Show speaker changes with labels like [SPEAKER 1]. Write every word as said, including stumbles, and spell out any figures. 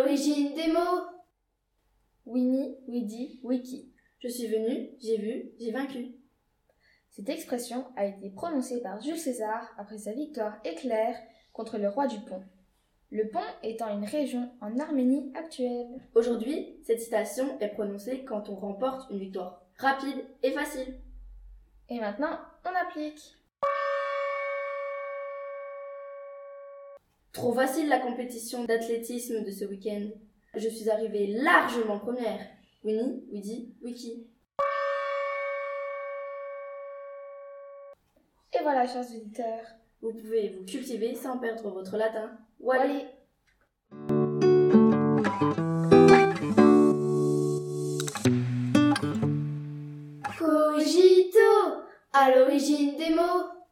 [SPEAKER 1] l'origine des mots.
[SPEAKER 2] Winnie, Widi, Wiki.
[SPEAKER 1] Je suis venu, j'ai vu, j'ai vaincu.
[SPEAKER 2] Cette expression a été prononcée par Jules César après sa victoire éclair contre le roi du Pont. Le Pont étant une région en Arménie actuelle.
[SPEAKER 1] Aujourd'hui, cette citation est prononcée quand on remporte une victoire rapide et facile.
[SPEAKER 2] Et maintenant, on applique.
[SPEAKER 1] Trop facile la compétition d'athlétisme de ce week-end. Je suis arrivée largement première. Winnie, Widi, Wiki.
[SPEAKER 2] Et voilà, chers auditeurs.
[SPEAKER 1] Vous pouvez vous cultiver sans perdre votre latin. Wally. Cogito, à l'origine des mots.